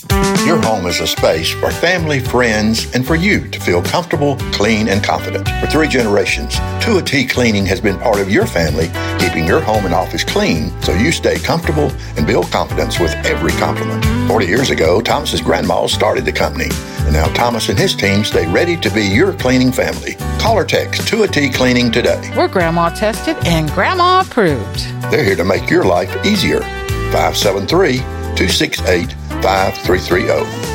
Your home is a space for family, friends, and for you to feel comfortable, clean, and confident. For 3 generations, 2A Cleaning has been part of your family, keeping your home and office clean so you stay comfortable and build confidence with every compliment. 40 years ago, Thomas's grandma started the company, and now Thomas and his team stay ready to be your cleaning family. Call or text 2A Cleaning today. We're grandma tested and grandma approved. They're here to make your life easier. 573-268-5330.